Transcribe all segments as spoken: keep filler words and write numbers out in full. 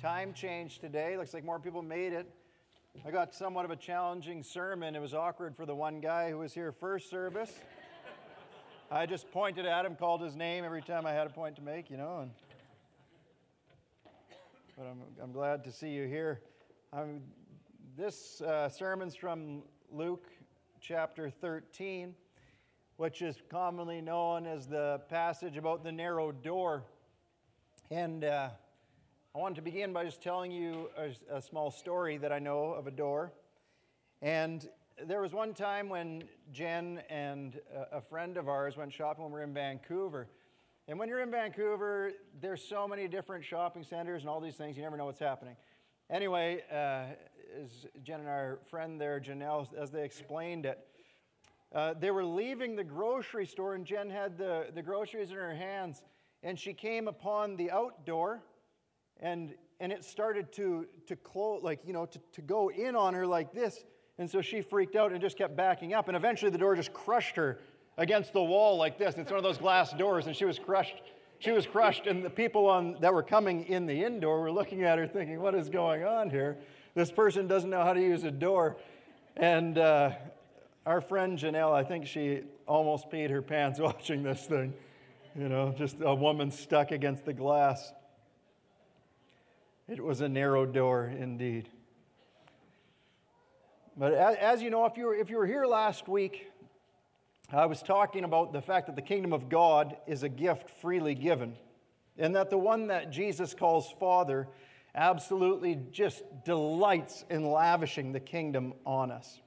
time change today. Looks like more people made it. I got somewhat of a challenging sermon. It was awkward for the one guy who was here first service. I just pointed at him, called his name every time I had a point to make, you know. And, but I'm, I'm glad to see you here. I'm, this uh, sermon's from Luke chapter thirteen, which is commonly known as the passage about the narrow door. And uh, I wanted to begin by just telling you a, a small story that I know of a door. And there was one time when Jen and a, a friend of ours went shopping when we were in Vancouver. And when you're in Vancouver, there's so many different shopping centers and all these things, you never know what's happening. Anyway, uh, as Jen and our friend there, Janelle, as they explained it, uh, they were leaving the grocery store, and Jen had the, the groceries in her hands, and she came upon the outdoor, and and it started to to close, like, you know, to, to go in on her like this. And so she freaked out and just kept backing up, and eventually the door just crushed her against the wall like this. It's one of those glass doors, and she was crushed. She was crushed, and the people on that were coming in the indoor were looking at her thinking, what is going on here? This person doesn't know how to use a door. And uh, our friend Janelle, I think she almost peed her pants watching this thing. You know, just a woman stuck against the glass. It was a narrow door indeed. But as you know, if you were, if you were here last week, I was talking about the fact that the kingdom of God is a gift freely given, and that the one that Jesus calls Father absolutely just delights in lavishing the kingdom on us.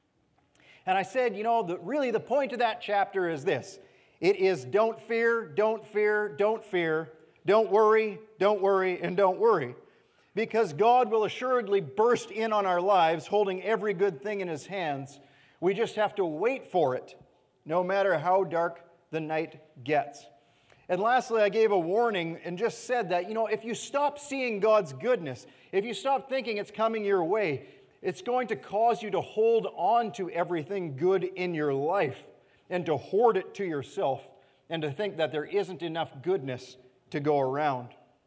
And I said, you know, the, really the point of that chapter is this. It is don't fear, don't fear, don't fear, don't worry, don't worry, and don't worry. Because God will assuredly burst in on our lives holding every good thing in His hands. We just have to wait for it, no matter how dark the night gets. And lastly, I gave a warning and just said that, you know, if you stop seeing God's goodness, if you stop thinking it's coming your way, it's going to cause you to hold on to everything good in your life and to hoard it to yourself and to think that there isn't enough goodness to go around.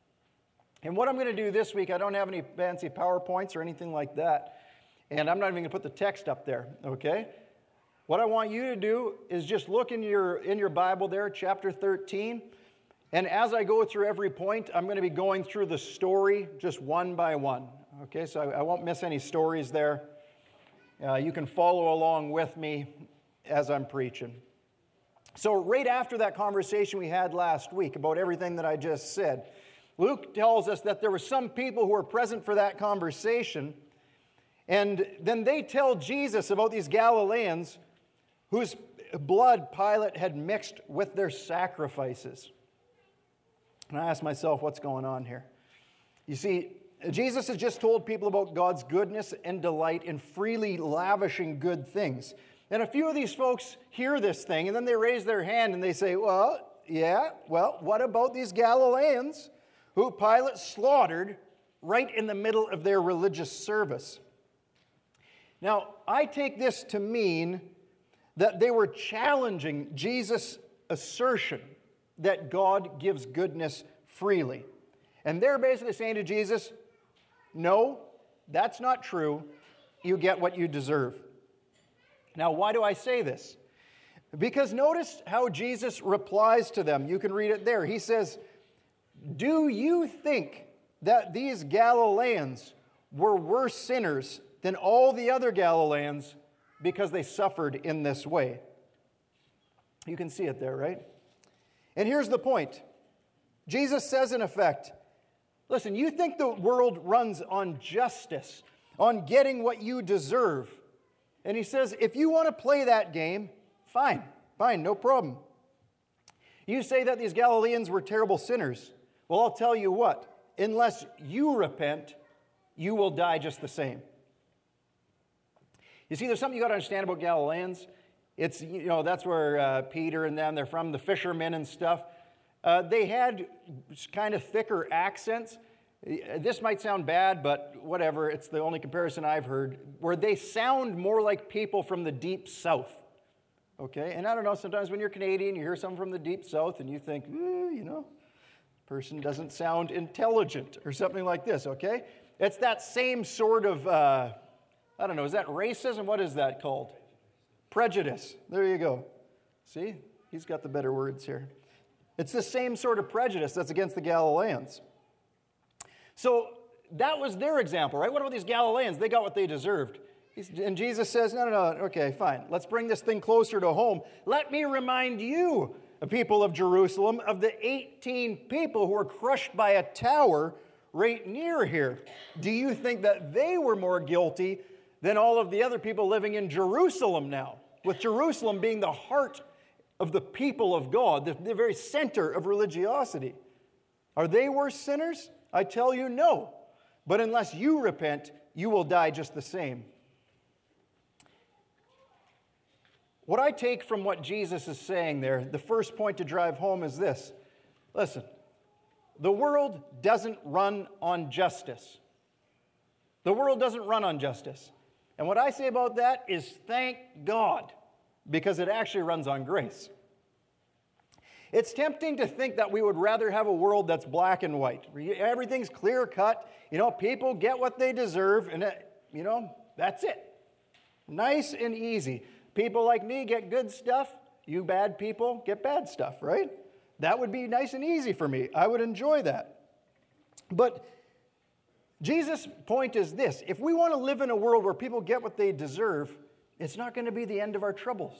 And what I'm going to do this week, I don't have any fancy PowerPoints or anything like that, and I'm not even going to put the text up there, okay? What I want you to do is just look in your in your Bible there, chapter thirteen, and as I go through every point, I'm going to be going through the story just one by one, okay? So I, I won't miss any stories there. Uh, you can follow along with me as I'm preaching. So right after that conversation we had last week about everything that I just said, Luke tells us that there were some people who were present for that conversation, and then they tell Jesus about these Galileans whose blood Pilate had mixed with their sacrifices. And I asked myself, what's going on here? You see, Jesus has just told people about God's goodness and delight in freely lavishing good things. And a few of these folks hear this thing, and then they raise their hand and they say, well, yeah, well, what about these Galileans who Pilate slaughtered right in the middle of their religious service? Now, I take this to mean that they were challenging Jesus' assertion that God gives goodness freely. And they're basically saying to Jesus, no, that's not true. You get what you deserve. Now, why do I say this? Because notice how Jesus replies to them. You can read it there. He says, do you think that these Galileans were worse sinners than all the other Galileans because they suffered in this way? You can see it there, right? And here's the point. Jesus says, in effect, listen, you think the world runs on justice, on getting what you deserve. And he says, if you want to play that game, fine, fine, no problem. You say that these Galileans were terrible sinners. Well, I'll tell you what, unless you repent, you will die just the same. You see, there's something you got to understand about Galileans. It's, you know, that's where uh, Peter and them, they're from, the fishermen and stuff. Uh, they had kind of thicker accents. This might sound bad, but whatever, it's the only comparison I've heard, where they sound more like people from the deep south. Okay? And I don't know, sometimes when you're Canadian, you hear someone from the deep south and you think, eh, you know, Person doesn't sound intelligent or something like this, okay? It's that same sort of, uh, I don't know, is that racism? What is that called? Prejudice. There you go. See? He's got the better words here. It's the same sort of prejudice that's against the Galileans. So that was their example, right? What about these Galileans? They got what they deserved. And Jesus says, no, no, no, okay, fine. Let's bring this thing closer to home. Let me remind you, the people of Jerusalem, of the eighteen people who were crushed by a tower right near here. Do you think that they were more guilty than all of the other people living in Jerusalem now? With Jerusalem being the heart of the people of God, the, the very center of religiosity. Are they worse sinners? I tell you, no. But unless you repent, you will die just the same. What I take from what Jesus is saying there, the first point to drive home is this. Listen, the world doesn't run on justice. The world doesn't run on justice. And what I say about that is thank God, because it actually runs on grace. It's tempting to think that we would rather have a world that's black and white. Everything's clear cut. You know, people get what they deserve, and, it, you know, that's it. Nice and easy. People like me get good stuff. You bad people get bad stuff, right? That would be nice and easy for me. I would enjoy that. But Jesus' point is this. If we want to live in a world where people get what they deserve, it's not going to be the end of our troubles.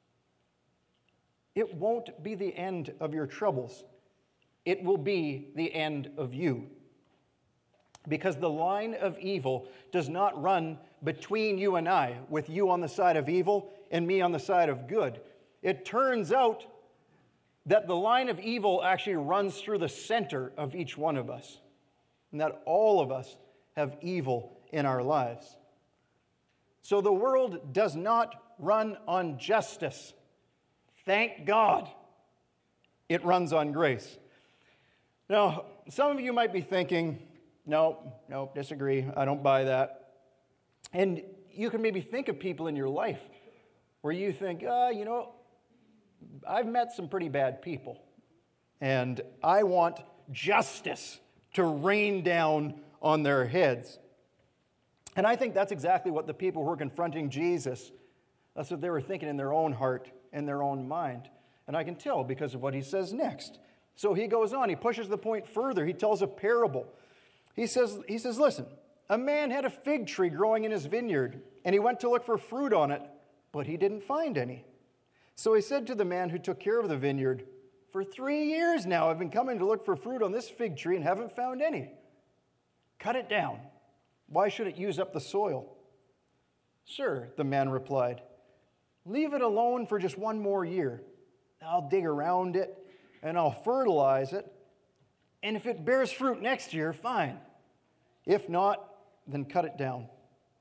It won't be the end of your troubles. It will be the end of you. Because the line of evil does not run between you and I, with you on the side of evil and me on the side of good. It turns out that the line of evil actually runs through the center of each one of us, and that all of us have evil in our lives. So the world does not run on justice. Thank God. It runs on grace. Now, some of you might be thinking, no, no, disagree. I don't buy that. And you can maybe think of people in your life where you think, uh, you know, I've met some pretty bad people, and I want justice to rain down on their heads. And I think that's exactly what the people who were confronting Jesus, that's what they were thinking in their own heart and their own mind. And I can tell because of what he says next. So he goes on, he pushes the point further. He tells a parable. He says, he says, listen, a man had a fig tree growing in his vineyard, and he went to look for fruit on it, but he didn't find any. So he said to the man who took care of the vineyard, for three years now I've been coming to look for fruit on this fig tree and haven't found any. Cut it down. Why should it use up the soil? Sir, the man replied, leave it alone for just one more year. I'll dig around it and I'll fertilize it. And if it bears fruit next year, fine. If not, then cut it down.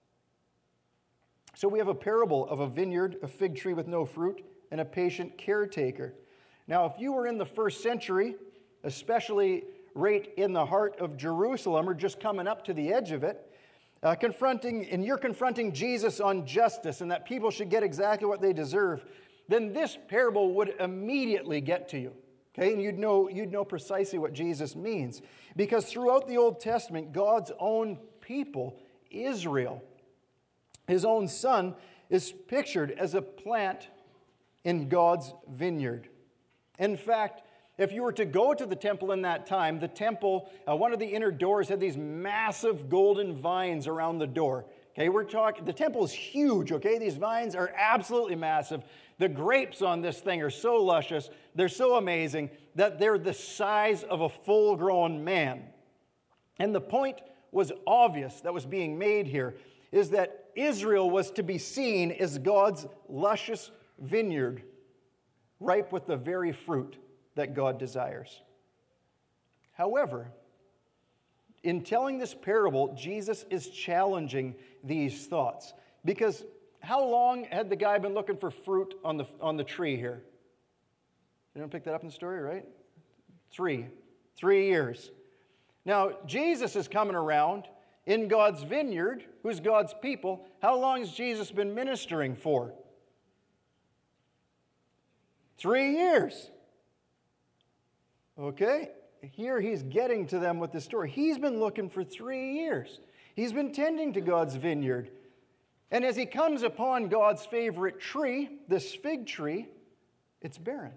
So we have a parable of a vineyard, a fig tree with no fruit, and a patient caretaker. Now, if you were in the first century, especially right in the heart of Jerusalem, or just coming up to the edge of it, uh, confronting, and you're confronting Jesus on justice and that people should get exactly what they deserve, then this parable would immediately get to you. Okay, and you'd know, you'd know precisely what Jesus means. Because throughout the Old Testament, God's own people, Israel, his own son, is pictured as a plant in God's vineyard. In fact, if you were to go to the temple in that time, the temple, uh, one of the inner doors had these massive golden vines around the door. Okay, we're talking, the temple is huge, okay? These vines are absolutely massive. The grapes on this thing are so luscious, they're so amazing, that they're the size of a full-grown man. And the point was obvious that was being made here, is that Israel was to be seen as God's luscious vineyard, ripe with the very fruit that God desires. However, in telling this parable, Jesus is challenging these thoughts. Because how long had the guy been looking for fruit on the, on the tree here? You don't pick that up in the story, right? Three. Three years. Now, Jesus is coming around in God's vineyard, who's God's people. How long has Jesus been ministering for? Three years. Okay? here he's getting to them with the story. He's been looking for three years. He's been tending to God's vineyard. And as he comes upon God's favorite tree, this fig tree, it's barren.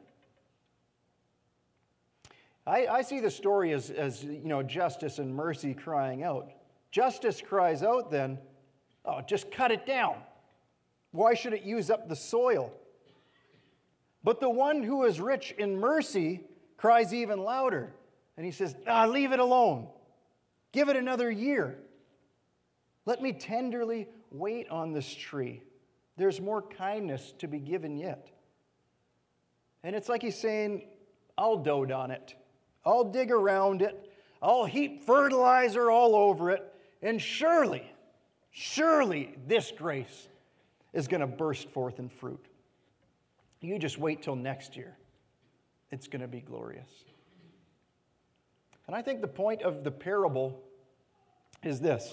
I, I see the story as, as, you know, justice and mercy crying out. Justice cries out then, oh, just cut it down. Why should it use up the soil? But the one who is rich in mercy cries even louder. And he says, ah, leave it alone. Give it another year. Let me tenderly wait on this tree. There's more kindness to be given yet. And it's like he's saying, I'll dote on it. I'll dig around it. I'll heap fertilizer all over it. And surely, surely this grace is going to burst forth in fruit. You just wait till next year. It's going to be glorious. And I think the point of the parable is this.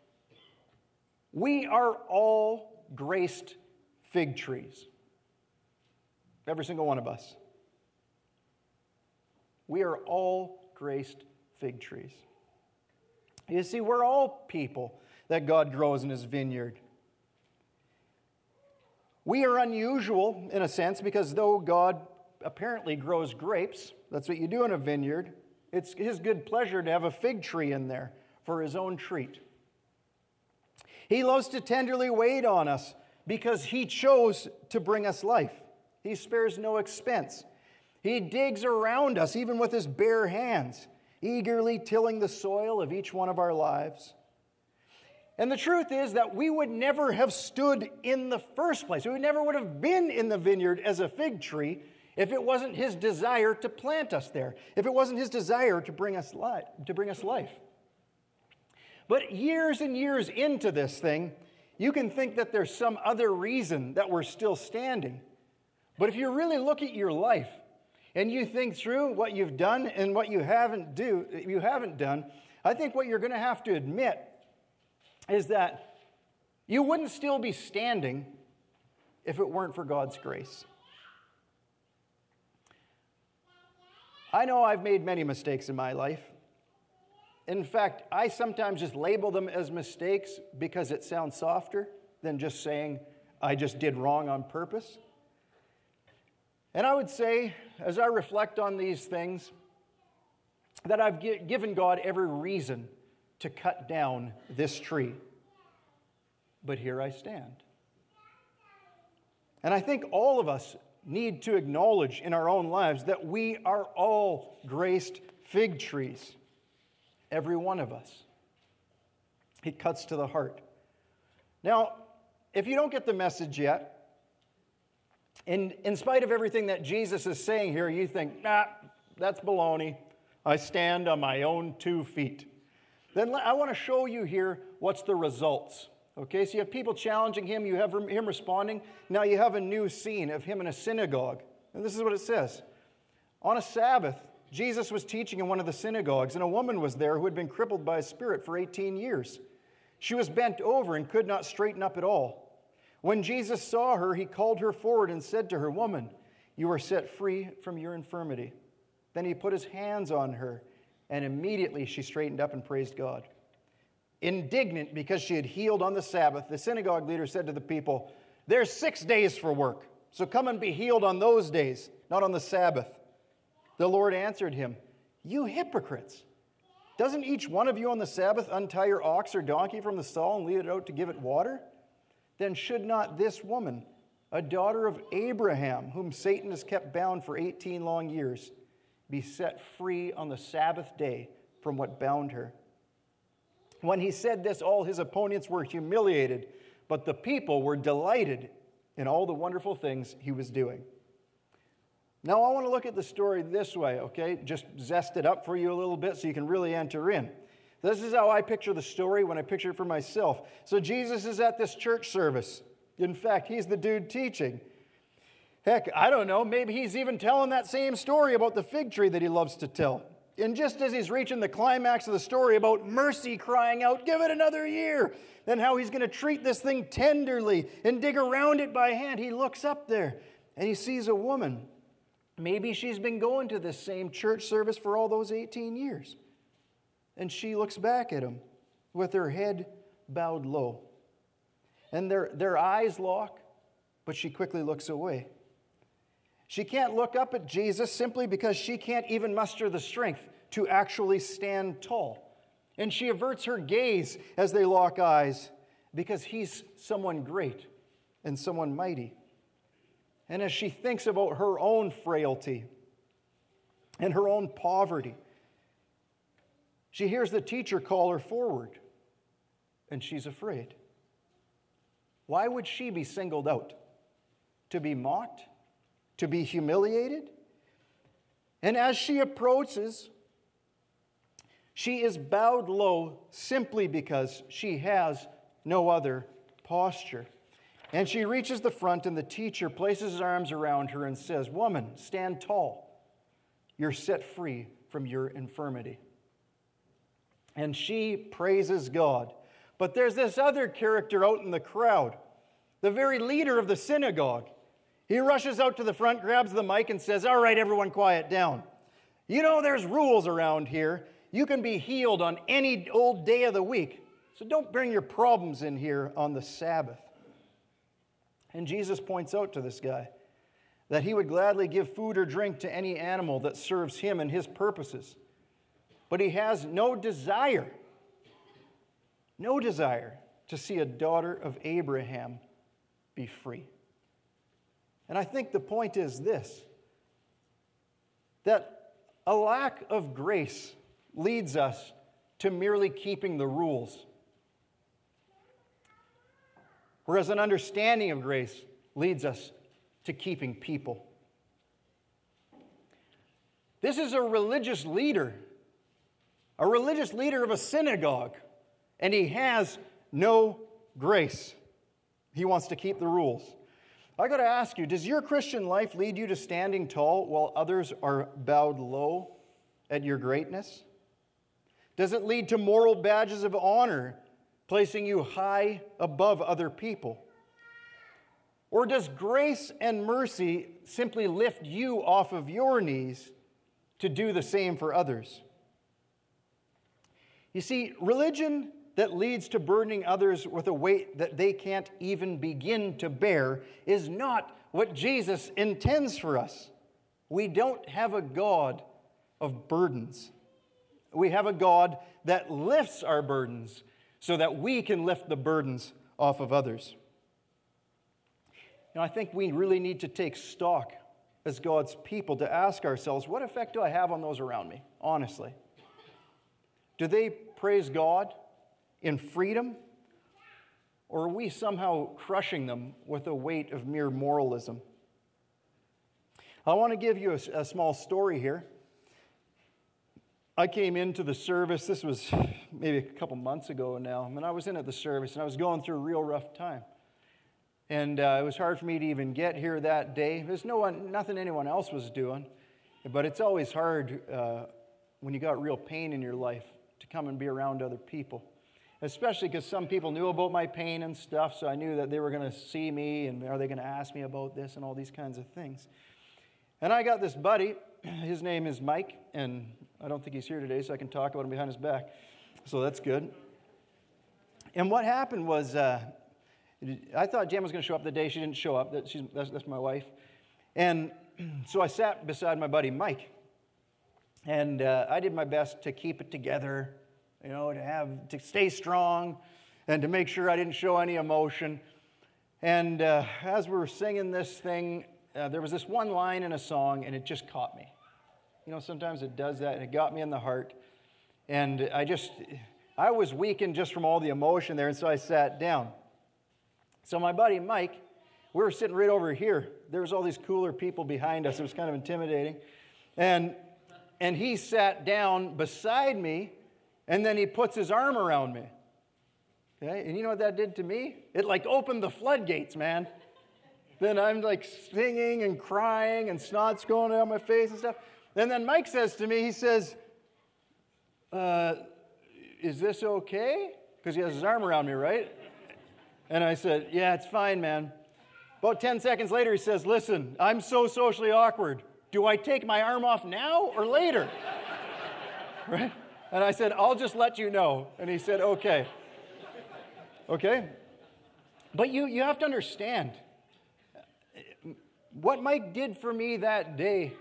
We are all graced fig trees. Every single one of us. We are all graced fig trees. You see, we're all people that God grows in His vineyard. We are unusual in a sense because though God apparently grows grapes, that's what you do in a vineyard, it's His good pleasure to have a fig tree in there for His own treat. He loves to tenderly wait on us because He chose to bring us life. He spares no expense. He digs around us even with His bare hands, eagerly tilling the soil of each one of our lives. And the truth is that we would never have stood in the first place. We never would have been in the vineyard as a fig tree if it wasn't His desire to plant us there, if it wasn't His desire to bring us life, to bring us life. But years and years into this thing, you can think that there's some other reason that we're still standing. But if you really look at your life and you think through what you've done and what you haven't do, you haven't done, I think what you're going to have to admit is that you wouldn't still be standing if it weren't for God's grace. I know I've made many mistakes in my life. In fact, I sometimes just label them as mistakes because it sounds softer than just saying I just did wrong on purpose. And I would say, as I reflect on these things, that I've given God every reason to cut down this tree. But here I stand. And I think all of us need to acknowledge in our own lives that we are all graced fig trees. Every one of us. It cuts to the heart. Now, if you don't get the message yet, in, in spite of everything that Jesus is saying here, you think, nah, that's baloney. I stand on my own two feet. Then I want to show you here what's the results. Okay, so you have people challenging him, you have him responding. Now you have a new scene of him in a synagogue. And this is what it says. On a Sabbath, Jesus was teaching in one of the synagogues, and a woman was there who had been crippled by a spirit for eighteen years. She was bent over and could not straighten up at all. When Jesus saw her, he called her forward and said to her, "Woman, you are set free from your infirmity." Then he put his hands on her, and immediately she straightened up and praised God. Indignant because she had healed on the Sabbath, the synagogue leader said to the people, "There's six days for work, so come and be healed on those days, not on the Sabbath." The Lord answered him, "You hypocrites! Doesn't each one of you on the Sabbath untie your ox or donkey from the stall and lead it out to give it water? Then should not this woman, a daughter of Abraham, whom Satan has kept bound for eighteen long years, be set free on the Sabbath day from what bound her?" When he said this, all his opponents were humiliated, but the people were delighted in all the wonderful things he was doing. Now, I want to look at the story this way, okay? Just zest it up for you a little bit so you can really enter in. This is how I picture the story when I picture it for myself. So Jesus is at this church service. In fact, he's the dude teaching. Heck, I don't know, maybe he's even telling that same story about the fig tree that he loves to tell. And just as he's reaching the climax of the story about mercy crying out, "Give it another year," then how he's going to treat this thing tenderly and dig around it by hand, he looks up there and he sees a woman Maybe she's been going to this same church service for all those eighteen years. And she looks back at him with her head bowed low. And their, their eyes lock, but she quickly looks away. She can't look up at Jesus simply because she can't even muster the strength to actually stand tall. And she averts her gaze as they lock eyes because he's someone great and someone mighty. And as she thinks about her own frailty and her own poverty, she hears the teacher call her forward, and she's afraid. Why would she be singled out? To be mocked? To be humiliated? And as she approaches, she is bowed low simply because she has no other posture. And she reaches the front, and the teacher places his arms around her and says, "Woman, stand tall. You're set free from your infirmity." And she praises God. But there's this other character out in the crowd, the very leader of the synagogue. He rushes out to the front, grabs the mic, and says, "All right, everyone, quiet down. You know there's rules around here. You can be healed on any old day of the week. So don't bring your problems in here on the Sabbath." And Jesus points out to this guy that he would gladly give food or drink to any animal that serves him and his purposes. But he has no desire, no desire to see a daughter of Abraham be free. And I think the point is this, that a lack of grace leads us to merely keeping the rules, whereas an understanding of grace leads us to keeping people. This is a religious leader, a religious leader of a synagogue, and he has no grace. He wants to keep the rules. I got to ask you, does your Christian life lead you to standing tall while others are bowed low at your greatness? Does it lead to moral badges of honor, placing you high above other people? Or does grace and mercy simply lift you off of your knees to do the same for others? You see, religion that leads to burdening others with a weight that they can't even begin to bear is not what Jesus intends for us. We don't have a God of burdens. We have a God that lifts our burdens so that we can lift the burdens off of others. Now, I think we really need to take stock as God's people to ask ourselves, what effect do I have on those around me, honestly? Do they praise God in freedom, or are we somehow crushing them with a weight of mere moralism? I want to give you a, a small story here. I came into the service, this was maybe a couple months ago now, and I was in at the service, and I was going through a real rough time. And uh, it was hard for me to even get here that day. There's no one, nothing anyone else was doing, but it's always hard uh, when you got real pain in your life to come and be around other people. Especially because some people knew about my pain and stuff, so I knew that they were going to see me and are they going to ask me about this and all these kinds of things. And I got this buddy, his name is Mike, and I don't think he's here today, so I can talk about him behind his back. So that's good. And what happened was, uh, I thought Jan was going to show up the day. She didn't show up. That she's, that's, that's my wife. And so I sat beside my buddy Mike, and uh, I did my best to keep it together, you know, to have to stay strong and to make sure I didn't show any emotion. And uh, as we were singing this thing, uh, there was this one line in a song, and it just caught me. You know, sometimes it does that, and it got me in the heart. And I just, I was weakened just from all the emotion there, and so I sat down. So my buddy Mike, we were sitting right over here. There was all these cooler people behind us. It was kind of intimidating. And, and he sat down beside me, and then he puts his arm around me. Okay? And you know what that did to me? It like opened the floodgates, man. Then I'm like singing and crying and snot's going down my face and stuff. And then Mike says to me, he says, uh, is this okay? Because he has his arm around me, right? And I said, yeah, it's fine, man. About ten seconds later, he says, listen, I'm so socially awkward. do I take my arm off now or later? Right? And I said, I'll just let you know. And he said, okay. Okay? But you, you have to understand, what Mike did for me that day,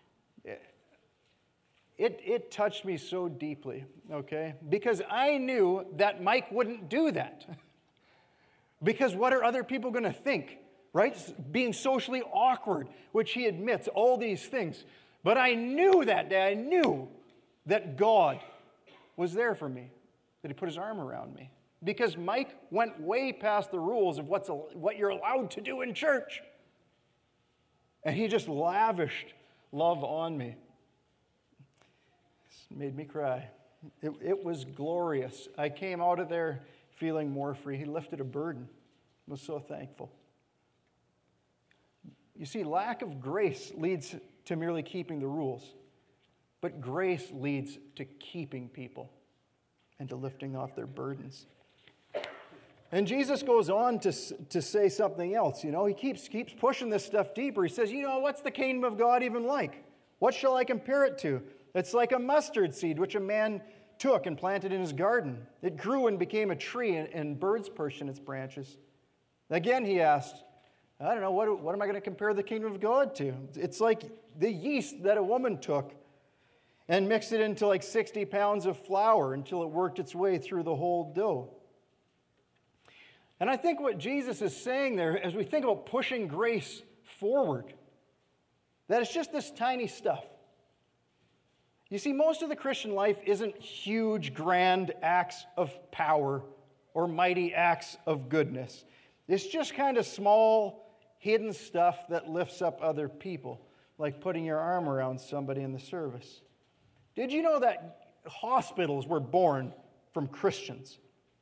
it, it touched me so deeply, okay? Because I knew that Mike wouldn't do that. Because what are other people going to think, right? Being socially awkward, which he admits, all these things. But I knew that day, I knew that God was there for me, that he put his arm around me. Because Mike went way past the rules of what's what you're allowed to do in church. And he just lavished love on me. It made me cry. It, it was glorious. I came out of there feeling more free. He lifted a burden. I was so thankful. You see, lack of grace leads to merely keeping the rules. But grace leads to keeping people and to lifting off their burdens. And Jesus goes on to, to say something else. You know, he keeps, keeps pushing this stuff deeper. He says, you know, what's the kingdom of God even like? What shall I compare it to? It's like a mustard seed which a man took and planted in his garden. It grew and became a tree, and, and birds perched in its branches. Again, he asked, I don't know, what, what am I going to compare the kingdom of God to? It's like the yeast that a woman took and mixed it into like sixty pounds of flour until it worked its way through the whole dough. And I think what Jesus is saying there, as we think about pushing grace forward, that it's just this tiny stuff. You see, most of the Christian life isn't huge, grand acts of power or mighty acts of goodness. It's just kind of small, hidden stuff that lifts up other people, like putting your arm around somebody in the service. Did you know that hospitals were born from Christians?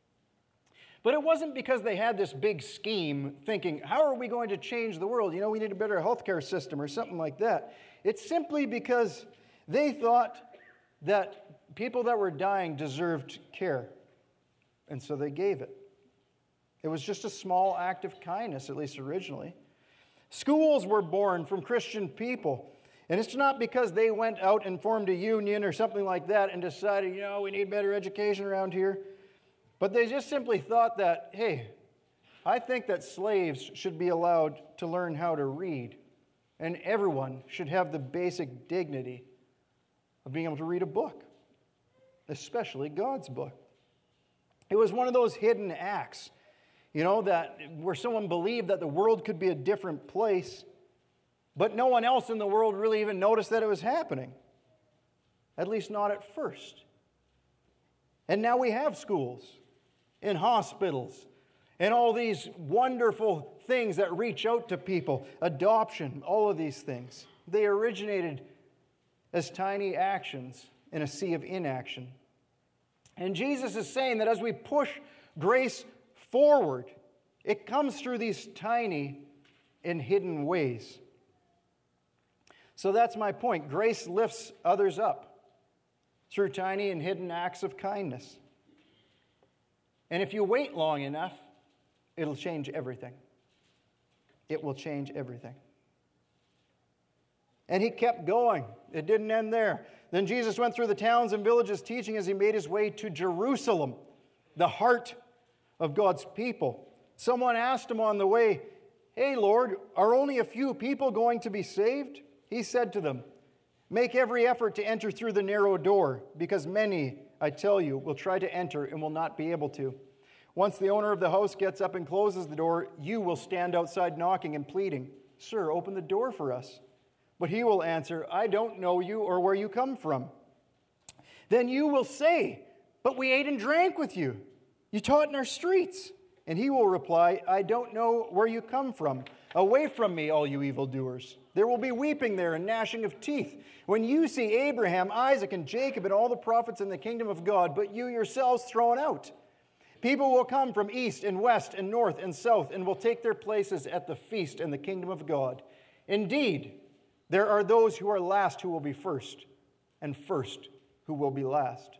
But it wasn't because they had this big scheme thinking, how are we going to change the world? You know, we need a better healthcare system or something like that. It's simply because they thought that people that were dying deserved care. And so they gave it. It was just a small act of kindness, at least originally. Schools were born from Christian people. And it's not because they went out and formed a union or something like that and decided, you know, we need better education around here. But they just simply thought that, hey, I think that slaves should be allowed to learn how to read. And everyone should have the basic dignity of being able to read a book, especially God's book. It was one of those hidden acts, you know, that where someone believed that the world could be a different place, but no one else in the world really even noticed that it was happening. At least not at first. And now we have schools and hospitals and all these wonderful things that reach out to people. Adoption, all of these things. They originated as tiny actions in a sea of inaction. And Jesus is saying that as we push grace forward, it comes through these tiny and hidden ways. So that's my point. Grace lifts others up through tiny and hidden acts of kindness. And if you wait long enough, it'll change everything. It will change everything. And he kept going. It didn't end there. Then Jesus went through the towns and villages teaching as he made his way to Jerusalem, the heart of God's people. Someone asked him on the way, hey, Lord, are only a few people going to be saved? He said to them, make every effort to enter through the narrow door, because many, I tell you, will try to enter and will not be able to. Once the owner of the house gets up and closes the door, you will stand outside knocking and pleading, sir, open the door for us. But he will answer, I don't know you or where you come from. Then you will say, but we ate and drank with you. You taught in our streets. And he will reply, I don't know where you come from. Away from me, all you evildoers. There will be weeping there and gnashing of teeth when you see Abraham, Isaac, and Jacob and all the prophets in the kingdom of God, but you yourselves thrown out. People will come from east and west and north and south and will take their places at the feast in the kingdom of God. Indeed, there are those who are last who will be first, and first who will be last.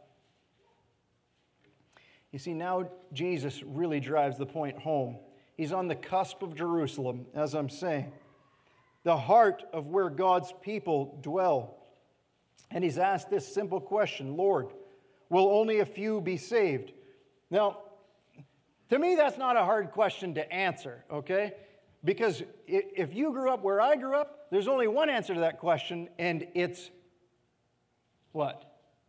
You see, now Jesus really drives the point home. He's on the cusp of Jerusalem, as I'm saying. the heart of where God's people dwell. And he's asked this simple question, Lord, will only a few be saved? Now, to me, that's not a hard question to answer, okay? Because if you grew up where I grew up, there's only one answer to that question, and it's what?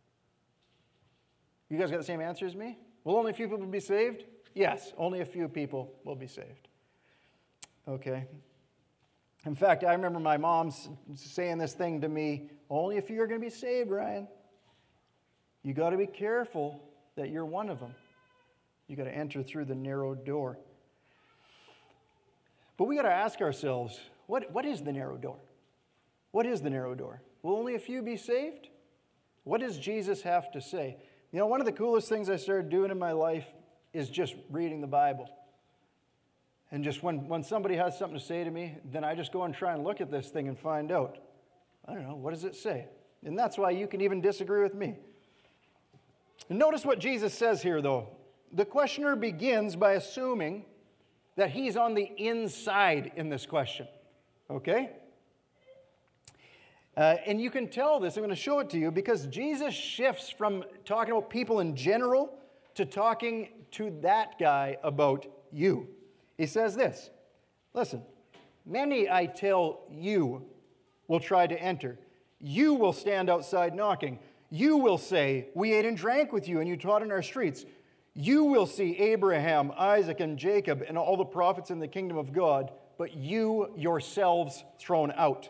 You guys got the same answer as me? Will only a few people be saved? Yes, only a few people will be saved. Okay. In fact, I remember my mom saying this thing to me, only a few are going to be saved, Ryan. You got to be careful that you're one of them. You got to enter through the narrow door. But we got to ask ourselves, what, what is the narrow door? What is the narrow door? Will only a few be saved? What does Jesus have to say? You know, one of the coolest things I started doing in my life is just reading the Bible. And just when, when somebody has something to say to me, then I just go and try and look at this thing and find out. I don't know, what does it say? And that's why you can even disagree with me. And notice what Jesus says here, though. The questioner begins by assuming that he's on the inside in this question. Okay? Uh, and you can tell this, I'm going to show it to you, because Jesus shifts from talking about people in general to talking to that guy about you. He says this, listen, many, I tell you, will try to enter. You will stand outside knocking. You will say, we ate and drank with you, and you taught in our streets. You will see Abraham, Isaac, and Jacob, and all the prophets in the kingdom of God, but you yourselves thrown out.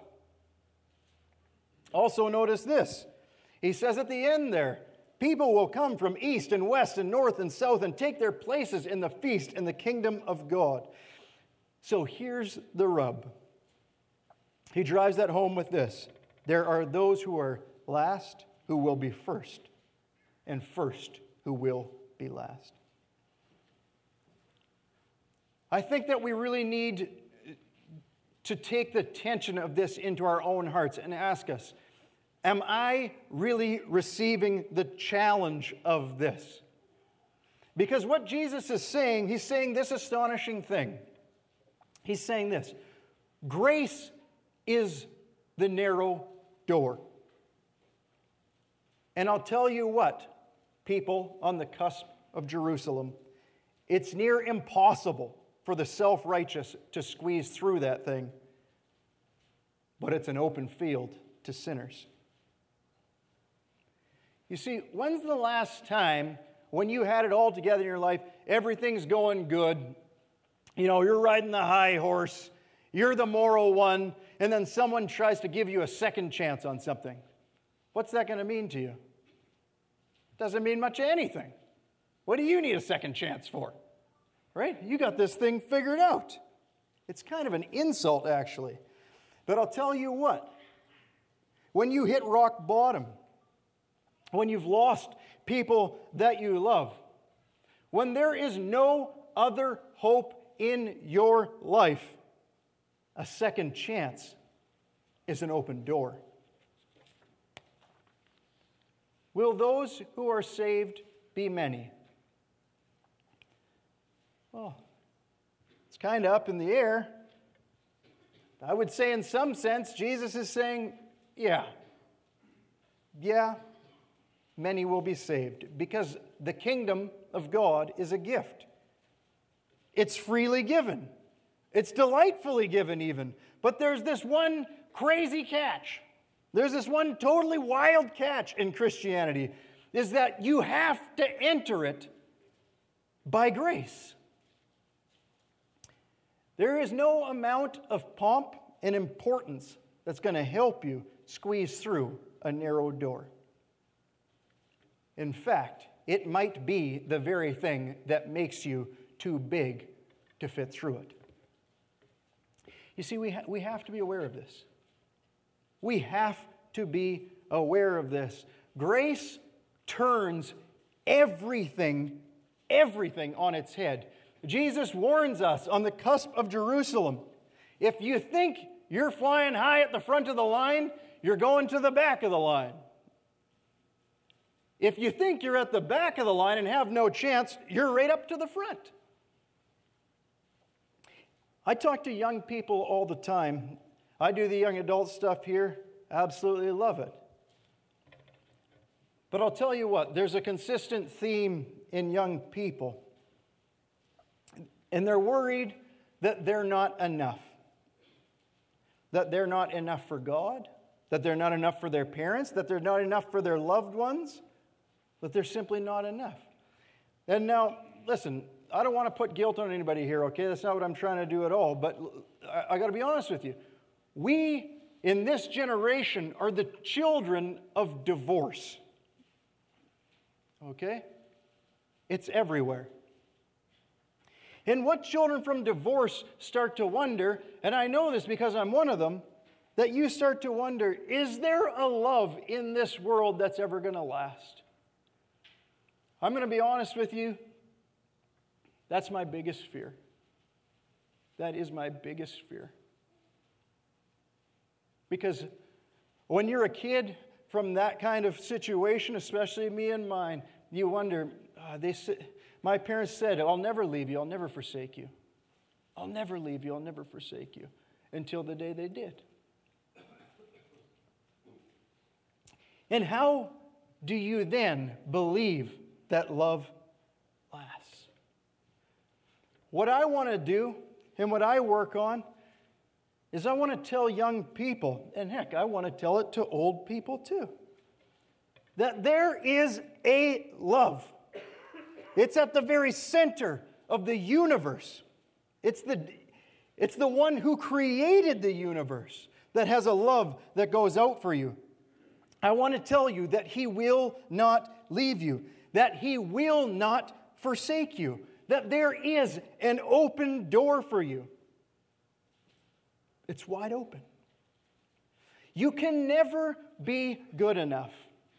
Also notice this. He says at the end there, people will come from east and west and north and south and take their places in the feast in the kingdom of God. So here's the rub. He drives that home with this. There are those who are last who will be first, and first who will be last. I think that we really need to take the tension of this into our own hearts and ask us, am I really receiving the challenge of this? Because what Jesus is saying, he's saying this astonishing thing. He's saying this, grace is the narrow door. And I'll tell you what, people on the cusp of Jerusalem, it's near impossible for the self-righteous to squeeze through that thing, but it's an open field to sinners. You see, when's the last time when you had it all together in your life, everything's going good, you know, you're riding the high horse, you're the moral one, and then someone tries to give you a second chance on something? What's that going to mean to you? Doesn't mean much of anything. What do you need a second chance for? Right? You got this thing figured out. It's kind of an insult, actually. But I'll tell you what. When you hit rock bottom, when you've lost people that you love, when there is no other hope in your life, a second chance is an open door. Will those who are saved be many? Well, it's kind of up in the air. I would say in some sense, Jesus is saying, yeah, yeah, many will be saved, because the kingdom of God is a gift. It's freely given. It's delightfully given even. But there's this one crazy catch. There's this one totally wild catch in Christianity, is that you have to enter it by grace. There is no amount of pomp and importance that's going to help you squeeze through a narrow door. In fact, it might be the very thing that makes you too big to fit through it. You see, we, ha- we have to be aware of this. We have to be aware of this. Grace turns everything, everything on its head. Jesus warns us on the cusp of Jerusalem. If you think you're flying high at the front of the line, you're going to the back of the line. If you think you're at the back of the line and have no chance, you're right up to the front. I talk to young people all the time. I do the young adult stuff here. Absolutely love it. But I'll tell you what, there's a consistent theme in young people. And they're worried that they're not enough. That they're not enough for God. That they're not enough for their parents. That they're not enough for their loved ones. That they're simply not enough. And now, listen, I don't want to put guilt on anybody here, okay? That's not what I'm trying to do at all. But I, I got to be honest with you. We, in this generation, are the children of divorce. Okay? It's everywhere. And what children from divorce start to wonder, and I know this because I'm one of them, that you start to wonder, is there a love in this world that's ever going to last? I'm going to be honest with you. That's my biggest fear. That is my biggest fear. Because when you're a kid from that kind of situation, especially me and mine, you wonder, uh, they my parents said, I'll never leave you, I'll never forsake you. I'll never leave you, I'll never forsake you. Until the day they did. And how do you then believe that love lasts? What I want to do and what I work on is I want to tell young people, and heck, I want to tell it to old people too, that there is a love. It's at the very center of the universe. It's the, it's the one who created the universe that has a love that goes out for you. I want to tell you that He will not leave you, that He will not forsake you, that there is an open door for you. It's wide open. You can never be good enough.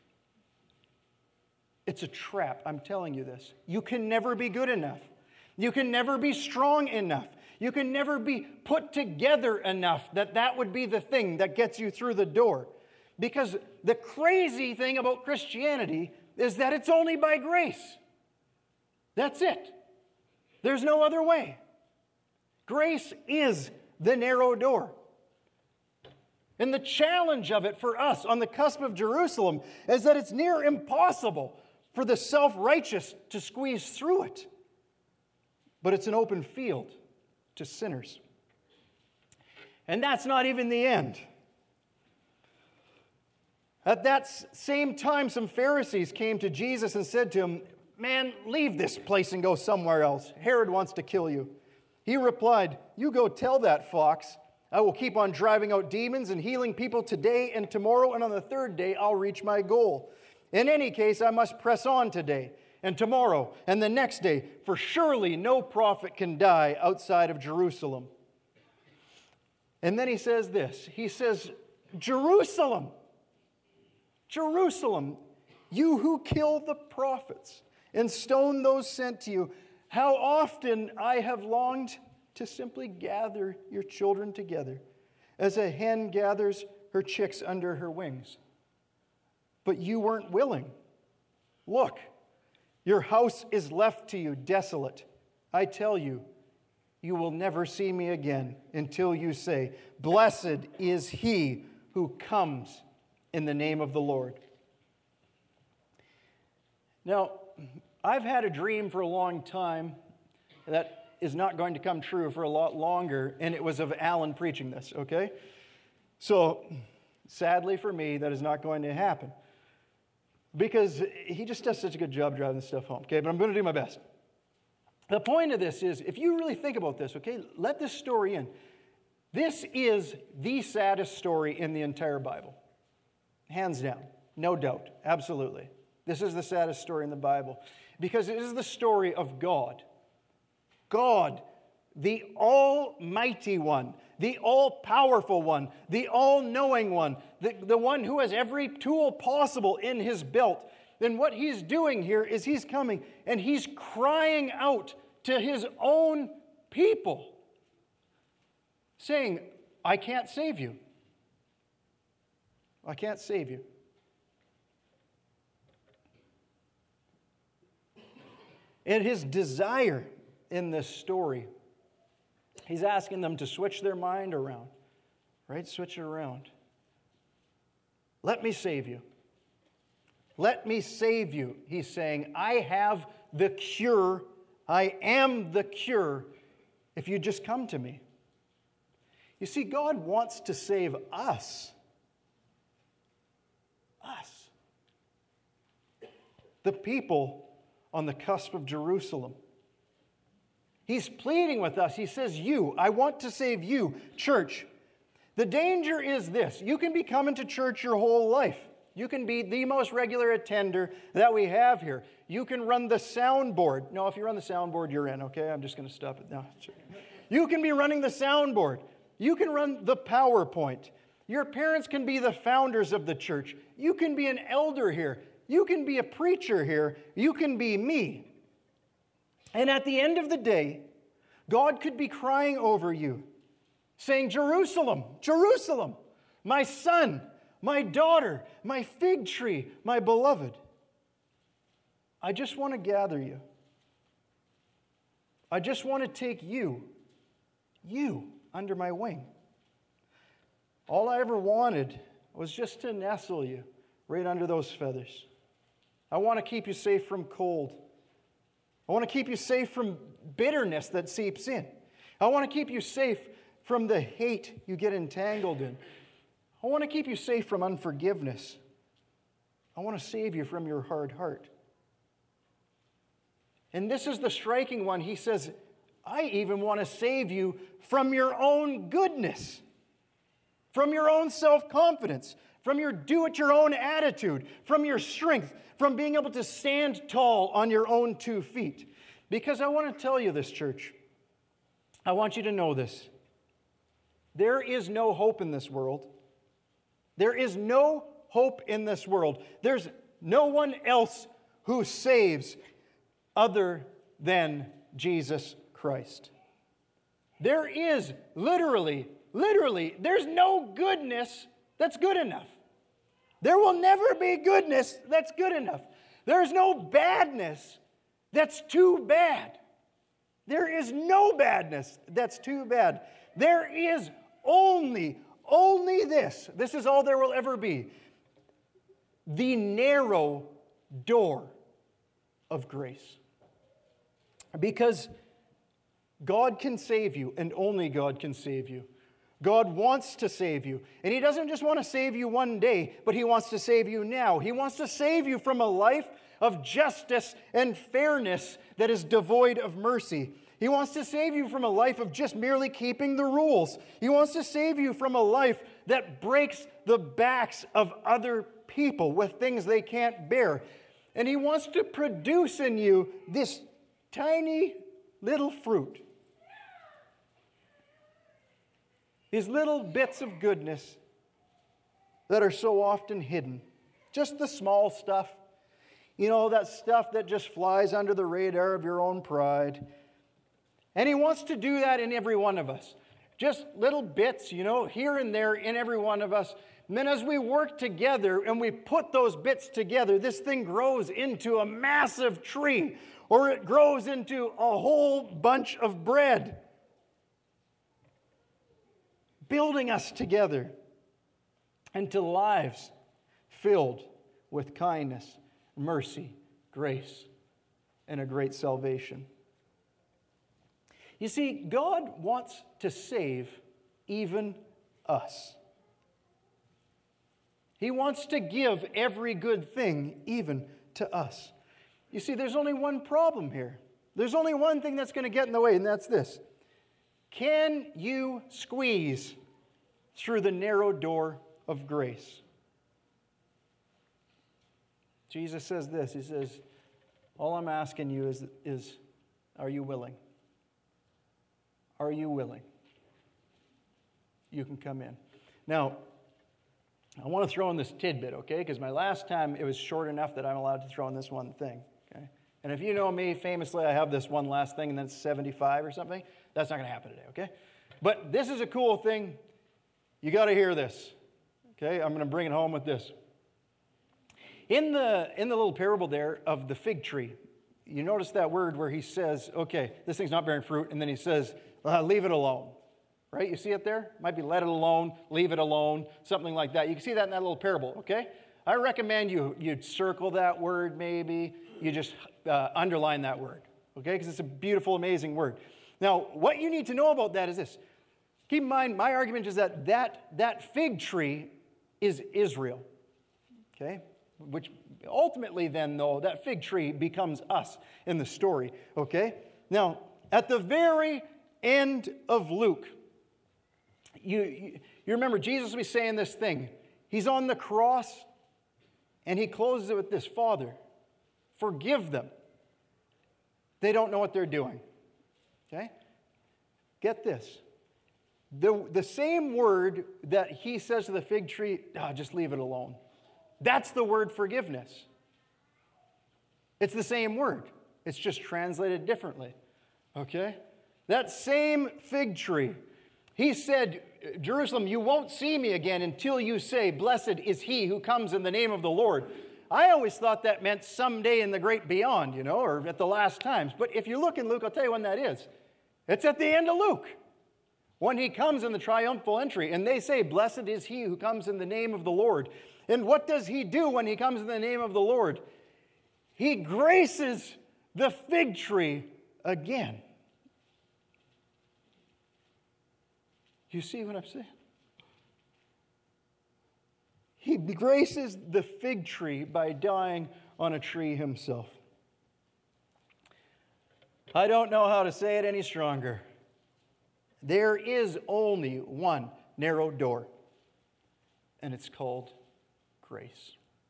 It's a trap, I'm telling you this. You can never be good enough. You can never be strong enough. You can never be put together enough that that would be the thing that gets you through the door. Because the crazy thing about Christianity is that it's only by grace. That's it. There's no other way. Grace is the narrow door. And the challenge of it for us on the cusp of Jerusalem is that it's near impossible for the self-righteous to squeeze through it. But it's an open field to sinners. And that's not even the end. At that same time, some Pharisees came to Jesus and said to him, "Man, leave this place and go somewhere else. Herod wants to kill you." He replied, "You go tell that fox. I will keep on driving out demons and healing people today and tomorrow, and on the third day I'll reach my goal. In any case, I must press on today and tomorrow and the next day, for surely no prophet can die outside of Jerusalem." And then he says this. He says, Jerusalem, Jerusalem, you who kill the prophets and stone those sent to you, how often I have longed to simply gather your children together, as a hen gathers her chicks under her wings. But you weren't willing. Look, your house is left to you desolate. I tell you, you will never see me again until you say, "Blessed is he who comes in the name of the Lord." Now, I've had a dream for a long time that is not going to come true for a lot longer, and it was of Alan preaching this, okay? So, sadly for me, that is not going to happen. Because he just does such a good job driving this stuff home, okay? But I'm going to do my best. The point of this is, if you really think about this, okay, let this story in. This is the saddest story in the entire Bible. Hands down. No doubt. Absolutely. This is the saddest story in the Bible. Because it is the story of God. God, the Almighty One, the all-powerful One, the all-knowing One, the, the one who has every tool possible in His belt. And what He's doing here is He's coming and He's crying out to His own people, saying, I can't save you. I can't save you. And His desire in this story, He's asking them to switch their mind around, Right? Switch it around. Let me save you. Let me save you. He's saying, I have the cure. I am the cure if you just come to me. You see, God wants to save us. Us. The people on the cusp of Jerusalem. He's pleading with us. He says, you, I want to save you. Church, the danger is this. You can be coming to church your whole life. You can be the most regular attender that we have here. You can run the soundboard. No, if you run the soundboard, you're in, okay? I'm just going to stop it now. You can be running the soundboard. You can run the PowerPoint. Your parents can be the founders of the church. You can be an elder here. You can be a preacher here. You can be me. And at the end of the day, God could be crying over you, saying, Jerusalem, Jerusalem, my son, my daughter, my fig tree, my beloved. I just want to gather you. I just want to take you, you, under my wing. All I ever wanted was just to nestle you right under those feathers. I want to keep you safe from cold. I want to keep you safe from bitterness that seeps in. I want to keep you safe from the hate you get entangled in. I want to keep you safe from unforgiveness. I want to save you from your hard heart. And this is the striking one. He says, I even want to save you from your own goodness, from your own self-confidence, from your do-it-your-own attitude, from your strength, from being able to stand tall on your own two feet. Because I want to tell you this, church. I want you to know this. There is no hope in this world. There is no hope in this world. There's no one else who saves other than Jesus Christ. There is literally, literally, there's no goodness that's good enough. There will never be goodness that's good enough. There's no badness that's too bad. There is no badness that's too bad. There is only, only this. This is all there will ever be. The narrow door of grace. Because God can save you, and only God can save you. God wants to save you. And He doesn't just want to save you one day, but He wants to save you now. He wants to save you from a life of justice and fairness that is devoid of mercy. He wants to save you from a life of just merely keeping the rules. He wants to save you from a life that breaks the backs of other people with things they can't bear. And He wants to produce in you this tiny little fruit. These little bits of goodness that are so often hidden. Just the small stuff. You know, that stuff that just flies under the radar of your own pride. And He wants to do that in every one of us. Just little bits, you know, here and there in every one of us. And then as we work together and we put those bits together, this thing grows into a massive tree. Or it grows into a whole bunch of bread. Building us together into lives filled with kindness, mercy, grace, and a great salvation. You see, God wants to save even us. He wants to give every good thing even to us. You see, there's only one problem here. There's only one thing that's going to get in the way, and that's this. Can you squeeze through the narrow door of grace? Jesus says this. He says, all I'm asking you is, is are you willing? Are you willing? You can come in. Now, I want to throw in this tidbit, okay? Because my last time, it was short enough that I'm allowed to throw in this one thing, okay? And if you know me, famously, I have this one last thing, and then it's seventy-five or something. That's not going to happen today, okay? But this is a cool thing. You got to hear this, okay? I'm going to bring it home with this. In the, in the little parable there of the fig tree, you notice that word where he says, okay, this thing's not bearing fruit, and then he says, uh, leave it alone. right? You see it there? Might be let it alone, leave it alone, something like that. You can see that in that little parable, okay? I recommend you you circle that word maybe. You just uh, underline that word, okay? Because it's a beautiful, amazing word. Now, what you need to know about that is this. Keep in mind, my argument is that that, that fig tree is Israel, okay? Which ultimately then, though, that fig tree becomes us in the story, okay? Now, at the very end of Luke, you, you, you remember Jesus will be saying this thing. He's on the cross, and he closes it with this, Father, forgive them. They don't know what they're doing, okay? Get this. The, the same word that he says to the fig tree, oh, just leave it alone. That's the word forgiveness. It's the same word. It's just translated differently. Okay? That same fig tree. He said, Jerusalem, you won't see me again until you say, blessed is he who comes in the name of the Lord. I always thought that meant someday in the great beyond, you know, or at the last times. But if you look in Luke, I'll tell you when that is. It's at the end of Luke. When he comes in the triumphal entry, and they say, blessed is he who comes in the name of the Lord. And what does he do when he comes in the name of the Lord? He graces the fig tree again. You see what I'm saying? He graces the fig tree by dying on a tree himself. I don't know how to say it any stronger. There is only one narrow door, and it's called grace.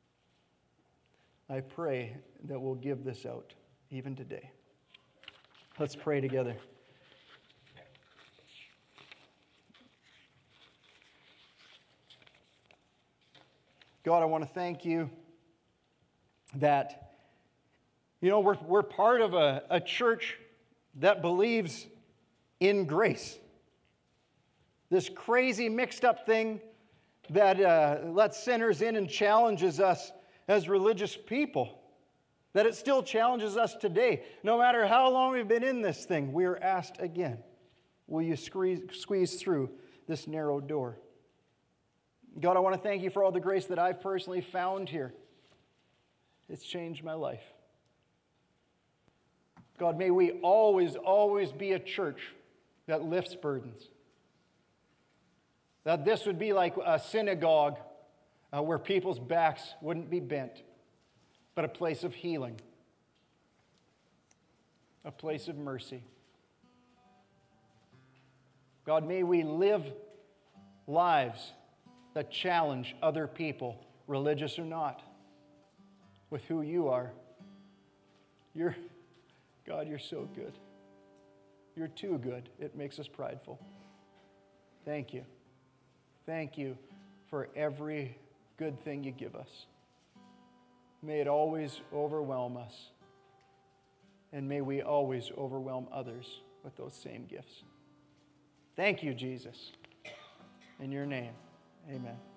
I pray that we'll give this out even today. Let's pray together. God, I want to thank you that, you know, we're, we're part of a, a church that believes in grace. This crazy mixed up thing that uh, lets sinners in and challenges us as religious people. That it still challenges us today. No matter how long we've been in this thing, we are asked again, will you squeeze, squeeze through this narrow door? God, I want to thank you for all the grace that I've personally found here. It's changed my life. God, may we always, always be a church that lifts burdens. That this would be like a synagogue uh, where people's backs wouldn't be bent, but a place of healing, a place of mercy. God, may we live lives that challenge other people, religious or not, with who you are. You're, God, you're so good. You're too good. It makes us prideful. Thank you. Thank you for every good thing you give us. May it always overwhelm us. And may we always overwhelm others with those same gifts. Thank you, Jesus. In your name, amen.